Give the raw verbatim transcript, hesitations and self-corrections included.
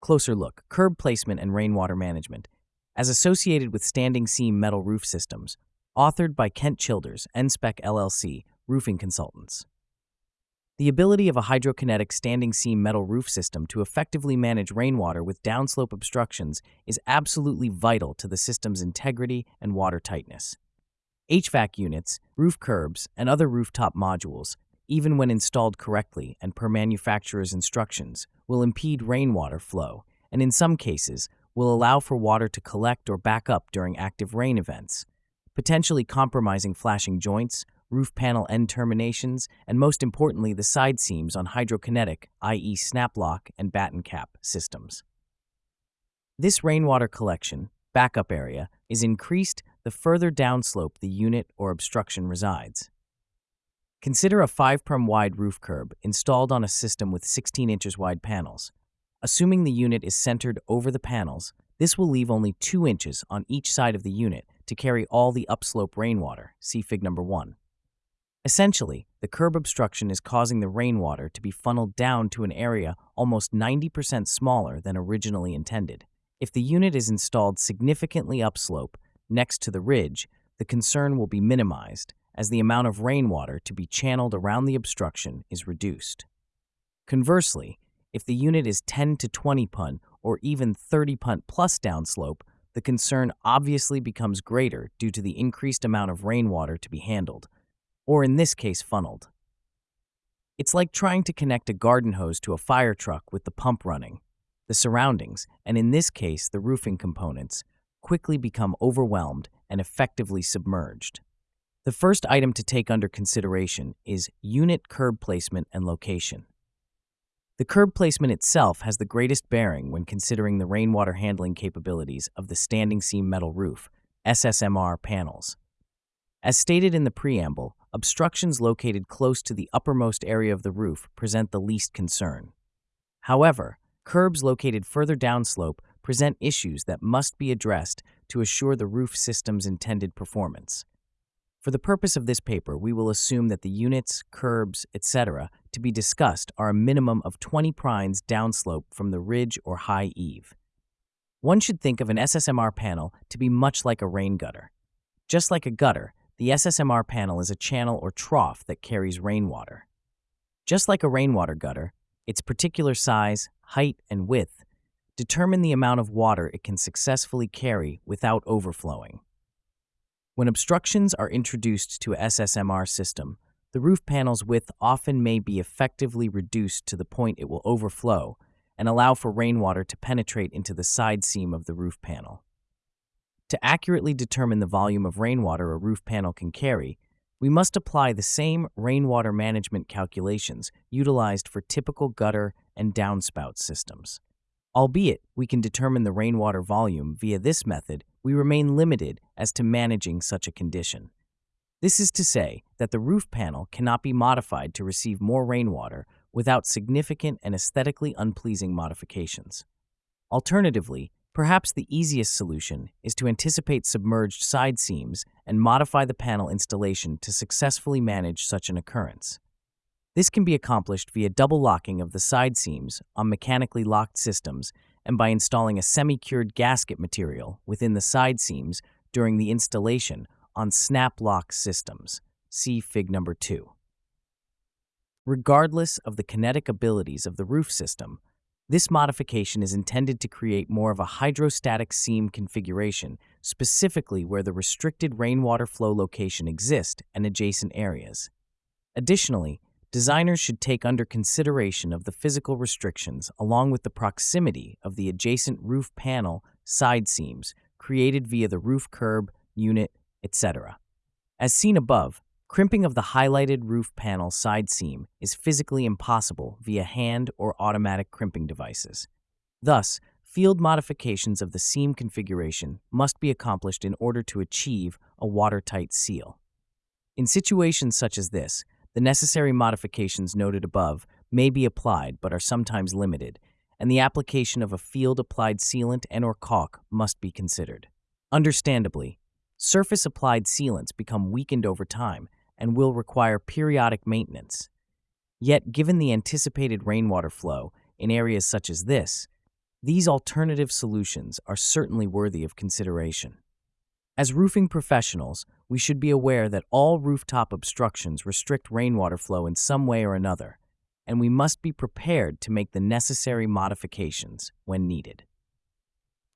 Closer look, curb placement and rainwater management, as associated with standing seam metal roof systems, authored by Kent Childers, N SPEC L L C, roofing consultants. The ability of a hydrokinetic standing seam metal roof system to effectively manage rainwater with downslope obstructions is absolutely vital to the system's integrity and water tightness. H V A C units, roof curbs, and other rooftop modules, even when installed correctly and per manufacturer's instructions, will impede rainwater flow, and in some cases, will allow for water to collect or back up during active rain events, potentially compromising flashing joints, roof panel end terminations, and most importantly, the side seams on hydrokinetic, that is snap lock and batten cap systems. This rainwater collection, backup area, is increased the further downslope the unit or obstruction resides. Consider a five perm wide roof curb installed on a system with sixteen inches wide panels. Assuming the unit is centered over the panels, this will leave only two inches on each side of the unit to carry all the upslope rainwater, see Fig number one. Essentially, the curb obstruction is causing the rainwater to be funneled down to an area almost ninety percent smaller than originally intended. If the unit is installed significantly upslope, next to the ridge, the concern will be minimized, as the amount of rainwater to be channeled around the obstruction is reduced. Conversely, if the unit is ten to twenty punt or even thirty punt plus downslope, the concern obviously becomes greater due to the increased amount of rainwater to be handled, or in this case funneled. It's like trying to connect a garden hose to a fire truck with the pump running. The surroundings, and in this case the roofing components, quickly become overwhelmed and effectively submerged. The first item to take under consideration is unit curb placement and location. The curb placement itself has the greatest bearing when considering the rainwater handling capabilities of the standing seam metal roof, S S M R panels. As stated in the preamble, obstructions located close to the uppermost area of the roof present the least concern. However, curbs located further downslope present issues that must be addressed to assure the roof system's intended performance. For the purpose of this paper, we will assume that the units, curbs, et cetera to be discussed are a minimum of twenty prines downslope from the ridge or high eave. One should think of an S S M R panel to be much like a rain gutter. Just like a gutter, the S S M R panel is a channel or trough that carries rainwater. Just like a rainwater gutter, its particular size, height, and width determine the amount of water it can successfully carry without overflowing. When obstructions are introduced to a S S M R system, the roof panel's width often may be effectively reduced to the point it will overflow and allow for rainwater to penetrate into the side seam of the roof panel. To accurately determine the volume of rainwater a roof panel can carry, we must apply the same rainwater management calculations utilized for typical gutter and downspout systems. Albeit we can determine the rainwater volume via this method, we remain limited as to managing such a condition. This is to say that the roof panel cannot be modified to receive more rainwater without significant and aesthetically unpleasing modifications. Alternatively, perhaps the easiest solution is to anticipate submerged side seams and modify the panel installation to successfully manage such an occurrence. This can be accomplished via double locking of the side seams on mechanically locked systems and by installing a semi-cured gasket material within the side seams during the installation on snap lock systems. See Fig number two. Regardless of the kinetic abilities of the roof system, this modification is intended to create more of a hydrostatic seam configuration, specifically where the restricted rainwater flow location exists and adjacent areas. Additionally, designers should take under consideration of the physical restrictions along with the proximity of the adjacent roof panel side seams created via the roof curb, unit, et cetera. As seen above, crimping of the highlighted roof panel side seam is physically impossible via hand or automatic crimping devices. Thus, field modifications of the seam configuration must be accomplished in order to achieve a watertight seal. In situations such as this, the necessary modifications noted above may be applied but are sometimes limited, and the application of a field-applied sealant and/or caulk must be considered. Understandably, surface-applied sealants become weakened over time and will require periodic maintenance. Yet, given the anticipated rainwater flow in areas such as this, These alternative solutions are certainly worthy of consideration. As roofing professionals, we should be aware that all rooftop obstructions restrict rainwater flow in some way or another, and we must be prepared to make the necessary modifications when needed.